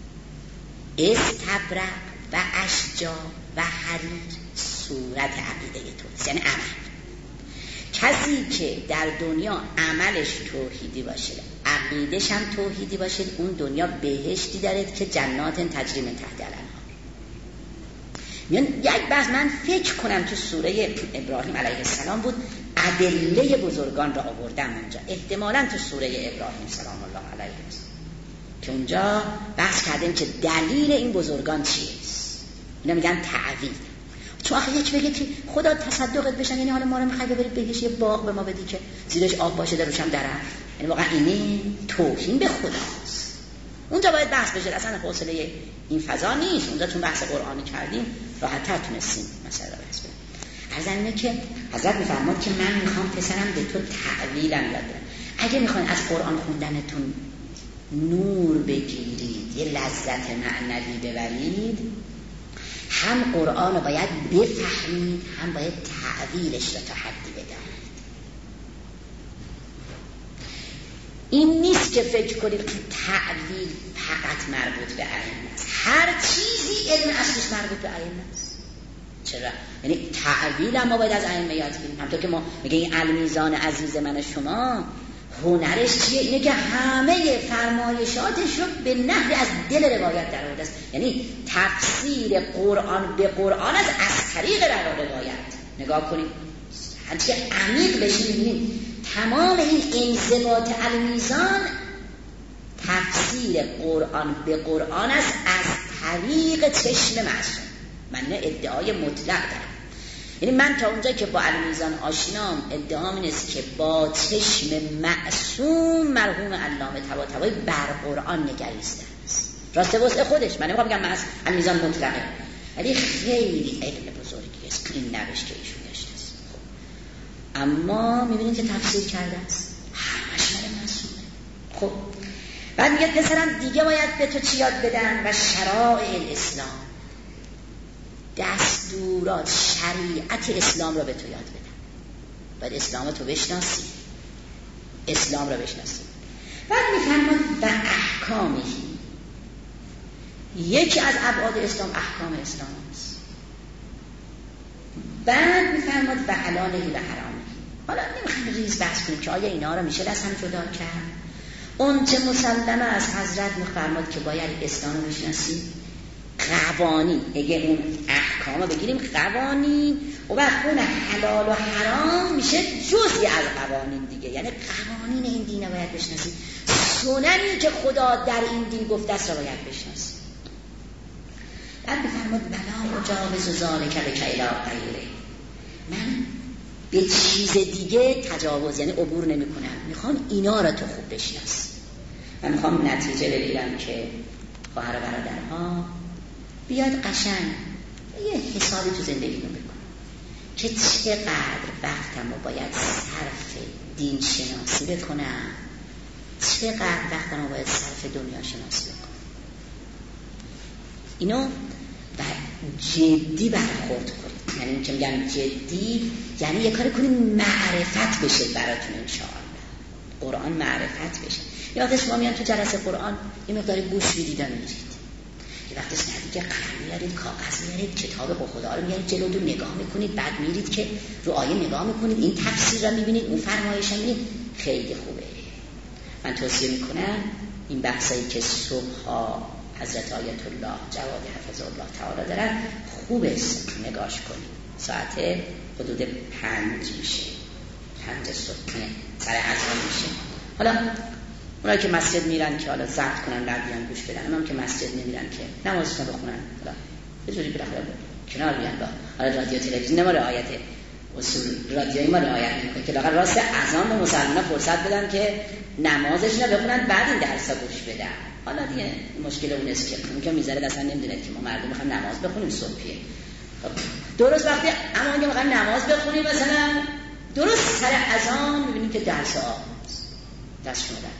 استبرق و اشجار و حریر صورت عقیده توحیدی، یعنی عمل. کسی که در دنیا عملش توحیدی باشه، عقیدش هم توحیدی باشه، اون دنیا بهشتی دارد که جنات تجری من تحت الانهار. میان یک بحث من فکر کنم تو سوره ابراهیم علیه السلام بود، ادله بزرگان را آوردم اونجا، احتمالاً تو سوره ابراهیم سلام الله علیه السلام، که اونجا بحث کردیم که دلیل این بزرگان چیست. اینا میگن تعویل. تو آخه یک بگه که خدا تصدقت بشن، یعنی حالا ما رو میخوای ببرید بهش یه باغ به ما بدی که زیرش آب باشه دروش هم درخت، یعنی واقعا اینه توهین به خداست. اونجا باید بحث بشه، اصلا حوصله این فضا نیست. اونجا چون بحث قرآنی کردیم راحت تر تونستیم مثلا بحث کنیم. عرض اینه که حضرت میفرماد که من میخوام پسرم به تو تعویلم یاد بدم. اگه میخواین از قرآن خوندنتون نور بگیرید، یه لذت معنوی ببرید، هم قرآن رو باید بفهمید، هم باید تعویلش رو تا حدی بدانید. این نیست که فکر کنید که تعویل فقط مربوط به ائمه است. هر چیزی علم اصلش مربوط به ائمه است. چرا؟ یعنی تعویل هم ما باید از ائمه یاد بگیریم. همونطور که ما میگه این المیزان عزیز من شما هنرش چیه؟ اینه که همه فرمایشاتش رو به نحوی از دل روایت در آورده است. یعنی تفسیر قرآن به قرآن از از طریق روایت. نگاه کنید هرچی عمیق بشیم می‌بینیم تمام این انضباط المیزان تفسیر قرآن به قرآن است از طریق چشم معصوم. من نه ادعای مطلق دارم، یعنی من تا اونجا که با المیزان آشنام ادعام این است که با چشم معصوم مرحوم علامه طباطبایی بر قرآن نگریسته است. راسته واسه خودش، من نمیخوام بگم المیزان مطلقه، ولی خیلی علم بزرگی است این نوش که ایشون داشته است. خب اما میبینید که تفسیر کرده است همش مال معصومه. خب بعد میگه پسرم دیگه باید به تو چی یاد بدن؟ و شرائع الاسلام، دستورات شریعت اسلام را به تو یاد بدن. باید اسلام تو بشناسی، اسلام را بشناسی. بعد میفرماد و احکامی، یکی از ابعاد اسلام احکام اسلام است. بعد میفرماد و حلاله و حرامه. حالا نمیخوام ریز بحث کنیم که آیا اینا را میشه از هم جدا کرد. اون چه مسلمه از حضرت میفرماد که باید اسلام رو بشناسی. قوانین، اگه اون احکام رو بگیریم قوانین، و وقت اون حلال و حرام میشه جزئی از قوانین دیگه، یعنی قوانین این دین رو باید بشناسی، سننی که خدا در این دین گفته است رو باید بشناسی. بعد بفرماد بلا مجاوز ذالک بک الی غیره، من به چیز دیگه تجاوز یعنی عبور نمی کنم، میخوام اینا رو تو خوب بشناسی. من میخوام نتیجه بگیرم که خواهر و برادرها بیاد قشنگ یه حسابی تو زندگی رو بکن که چقدر وقتم رو باید صرف دین شناسی بکنم، چقدر وقتم رو باید صرف دنیا شناسی بکنم. اینو جدی برخورد کنید. یعنی این که میگم جدی یعنی یه کاری کنید معرفت بشه براتون انشاءالله، قرآن معرفت بشه. یه وقتی شما میان تو جلسه قرآن یه مقداری گوش میدید و میرید، یه وقتی ندید که قلم میارید، کاغذ میارید، کتاب خدا رو میارید جلو رو نگاه میکنید، بعد میرید که رو آیه نگاه میکنید، این تفسیر رو میبینید، اون فرمایش رو میبینید، خیلی خوبه. من توصیه میکنم این بحثایی که صبح حضرت آیت الله جواد حفظه الله تعالی دارن خوب است نگاش کنید. ساعت حدود پنج میشه، پنج صبح سر اذان میشه. حالا اونایی که مسجد میرن که حالا ضبط کنن بعد بیان گوش بدن، اونایی که مسجد نمیرن که نمازشون بخونن، حالا یه جوری بالاخره کنار بیان. با حالا رادیو تلویزیون ما رعایت اصول رادیویی ما رعایت میکنه که لااقل راست اذان به مسلمان‌ها فرصت بدن که نمازشون رو بخونن بعد این درسا گوش بدن. حالا دیگه مشکل اون است که اون که میذاره اصلا نمیدونه که ما مردم میخوام نماز بخونیم صبحیه. خب درست وقتی اما اگه میخوام نماز بخونیم مثلا درست سر اذان میبینیم که درس آب دستشون در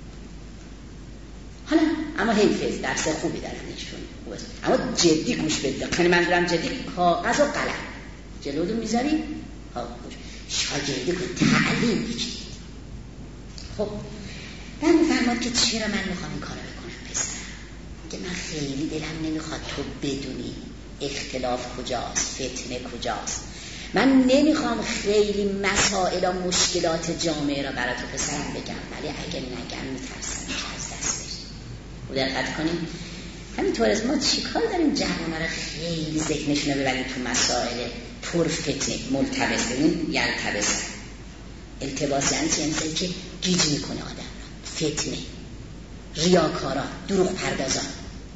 حالا اما حیفه درس خوبی دارن ایشون، اما جدی گوش بدید. یعنی منظورم جدی کاغذ و قلم جلوتون میذارید ها گوش شاگردی کن تعلیم بگیرید. خب من میفرماد که چرا من میخوام این کارو بکنم پسرم؟ که من خیلی دلم نمیخواد تو بدونی اختلاف کجاست، فتنه کجاست. من نمیخوام خیلی مسائل و مشکلات جامعه را برای تو پسرم بگم، ولی اگه نگم میترسم که از دست بشه. و دقت کنیم همینطور از ما چیکار داریم جوان‌ها را خیلی ذهنشون رو ببریم تو مسائل پر فتنه ملتبس. ببین یلتبس التباس یعنی چه؟ یعنی که گیج میکنه آدم را، فتنه، ریاکاران، دروغ پردازان.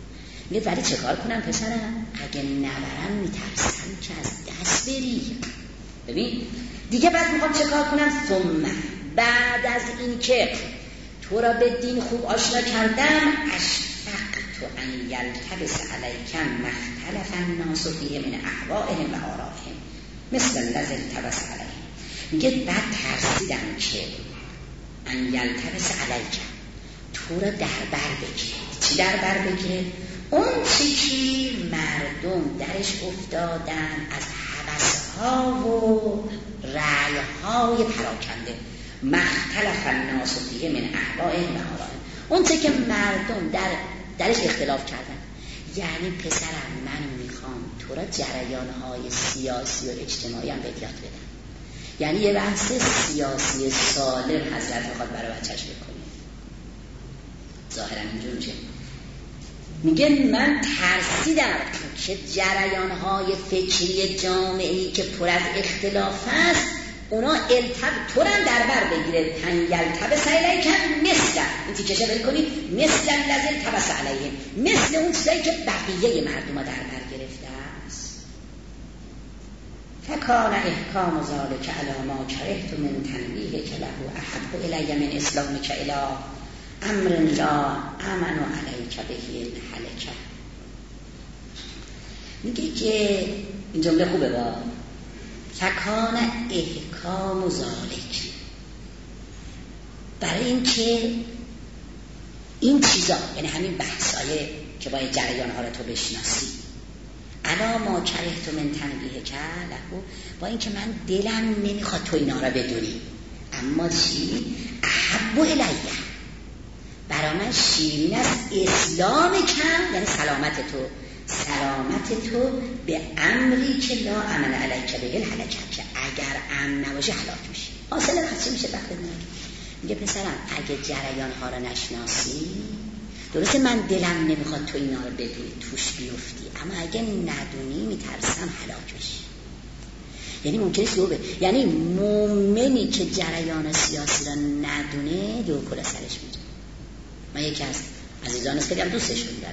میگه ولی چه کار کنم پسرم؟ اگه نبرم میترسم که از دست بری. ببین دیگه بعد میخوام چه کار کنم؟ ثم بعد از این که تو را به دین خوب آشنا کردم، اشفقت ان یلتبس علیکم ما اختلف الناس فیه من اهوائهم و آرائهم مثل الذی التبس علیهم. میگه بعد ترسیدم که ان یلتبس علیکم، تو را در بر بگیره. چی در بر بگیره؟ اون چی که مردم درش افتادن از هوس‌ها و رأی‌های پراکنده. مختلف الناس فیه من اهوائهم و آرائهم، اون چی که مردم در درش اختلاف کردن. یعنی پسرم من میخوام تو را جریان‌های سیاسی و اجتماعی هم بهت یاد بدم. یعنی یه بحث سیاسی سالم حضرت میخواد برای بچه‌ش بکنه. ظاهرا اینجور میشه. میگه من ترسیدم که جریان‌های فکری جامعه‌ای که پر از اختلاف است اونا التب تو را در بر بگیره. تنگلتبس علیکم مثل این تیکشه بری کنی مثل الذی التبس علیهم، مثل اون چیزایی که بقیه مردم ها در بر گرفته است. فکان احکام ذالک علی ما کرهت من تنبیه که له احب الی من اسلامک الی امر لا امن علیک به الهلکه. میگه که این جمله خوبه با فکان احکام ذالک، برای این که این چیزا یعنی همین بحثای که باید جریان ها رو تو بشناسی، الا ما کرهت من تنبیه که له، با این که من دلم نمیخواد تو اینا رو بدونی، اما چی؟ احب الیه، برای من شیرین است اسلام کم، یعنی سلامت تو، سلامت تو به امری که لا امن علیک به الهلکه، که اگر امن نباشه هلاک میشی. حاصل از چی میشه وقتی میگه میگه پسرم اگه جریان ها رو نشناسی، درسته من دلم نمیخواد تو اینا رو بدونی توش بیفتی، اما اگه ندونی میترسم هلاک بشی. یعنی ممکنه سوبه، یعنی مومنی که جریان سیاسی رو ندونه دو کلا سرش میره. من یکی از عزیزان است که هم دوستشون دارم،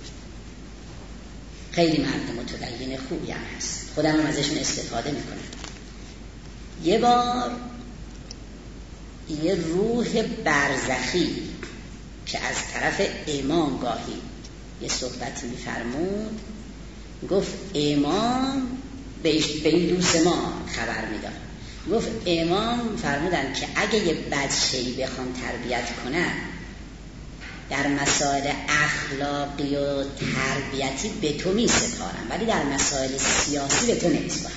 خیلی مرد متدین خوبی هم هست، خودم هم ازشون استفاده میکنم. یه بار یه روح برزخی که از طرف امام گاهی یه صحبتی میفرمود، گفت امام به این دوست ما خبر میداد، گفت امام فرمودن که اگه یه بچه‌ای بخوان تربیت کنن در مسائل اخلاقی و تربیتی به تو می سپارم، ولی در مسائل سیاسی به تو نمیسپارم.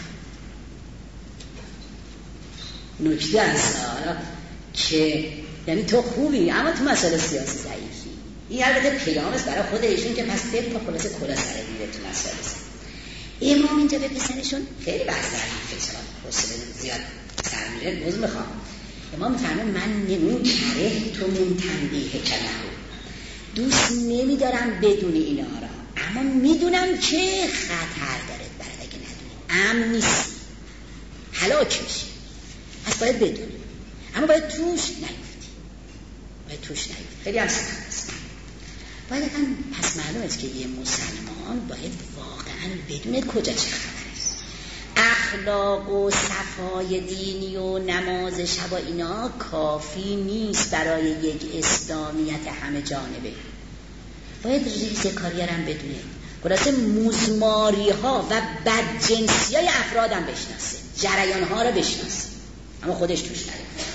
نکته است که یعنی تو خوبی اما تو مسائل سیاسی ضعیفی. این البته پیام است برای خود ایشون که پس ببین تا خلاصه کلا سر میره تو مسائل سیاسی. امام اینجا به پسرشون خیلی بحث ضعیفه، چرا حوصله زیاد سر میره موضوع میخوام. امام میفرمه من نمون کره تو من تنبیه کنه، دوست نمیدارم بدونی اینا را، اما میدونم که خطر داره برای اگه ندونی امن نیستی، هلاک میشی، پس باید بدونی، اما باید توش نیفتی، باید توش نیفتی. خیلی هم سخت است. باید هم پس معلوم است که یه مسلمان باید واقعا بدونه کجا چه خبر است. اخلاق و صفای دینی و نماز شب و اینا کافی نیست برای یک اسلامیت همه جانبه. باید ریز کاری هم بدونه، خلاصه موزماری ها و بدجنسی های افراد هم بشناسه، جریان ها رو بشناسه، اما خودش توش نره.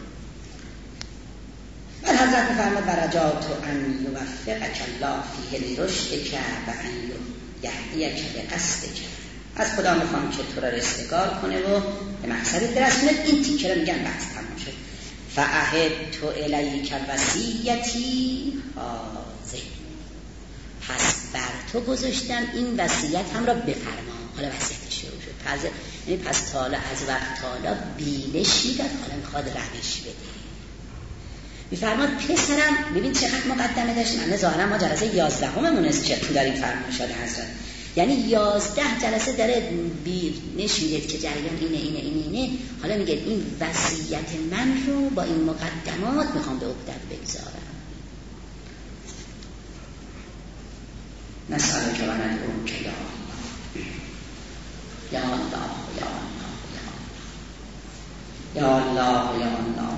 و حضرت می‌فرماد برجات ان یوفقک الله فیه لرشدک و ان یهدیک بقصدک. از خدا میخوام که تو را رستگار کنه و به مقصد برسونه. این تیکه رو میگن بحث تمام شد. فعهد تو الیک وصیتی حاضر، پس بر تو گذاشتم این وصیت هم را بفرما. حالا وصیت شروع شد. پس یعنی پس تالا از وقت تالا بینشی داد، حالا میخواد روش بده. میفرماد پسرم ببین چقدر مقدمه داشتیم. الان ظاهرا ما جلسه یازدهممون است که داریم فرمایشات حضرت، یعنی یازده جلسه داره بینش میدید که جریان اینه اینه اینه اینه. حالا میگه این وصیت من رو با این مقدمات میخوام به عهدت بگذارم. نسألك و ندعوك یا الله یا الله یا الله یا الله یا الله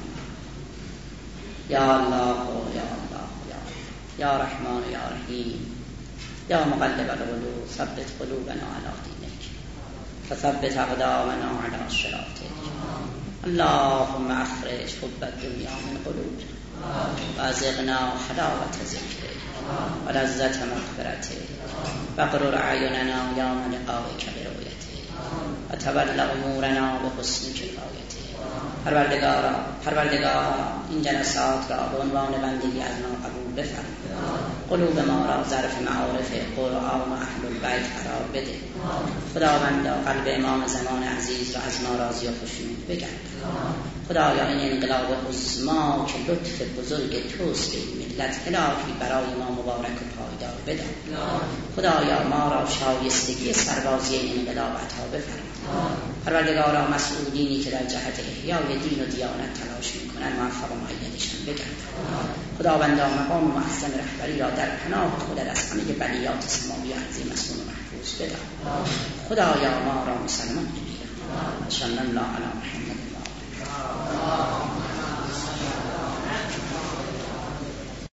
یا الله یا الله یا رحمان یا رحیم یا مقلب القلوب ثبت قلوبنا علی دینک فثبت اقدامنا علی صراطک اللهم اخرج حب الدنیا من قلوبنا وازغنا حلاوة ذکرک و لذت مغفرتک واقرر اعیننا یوم لقائک برؤیتک و تول امورنا بحسن کفایتک. پروردگارا پروردگارا این جلسات را به عنوان بندگی از ما قبول بفرما. قلوب ما را ظرف معارف قرآن و اهل البیت قرار بده. خداوندا قلب امام زمان عزیز را از ما راضی و خوشنود بگرد. خدایا این انقلاب عظما که لطف بزرگ توست به ملت الهی برای ما مبارک و پایدار بدار. خدایا ما را شایستگی سربازی این انقلاب عطا بفرما. پروردگارا مسئولینی که در جهت احیای دین و دیانت تلاش میکنند موفق و مؤیدشان بگرد. خداوندا مقام معظم رهبری را در پناه خودت از همه بلیات سماوی و ارضی مسئول و محفوظ بدار. خدایا ما را مسلمان بگیر. صلی الله علی محمد.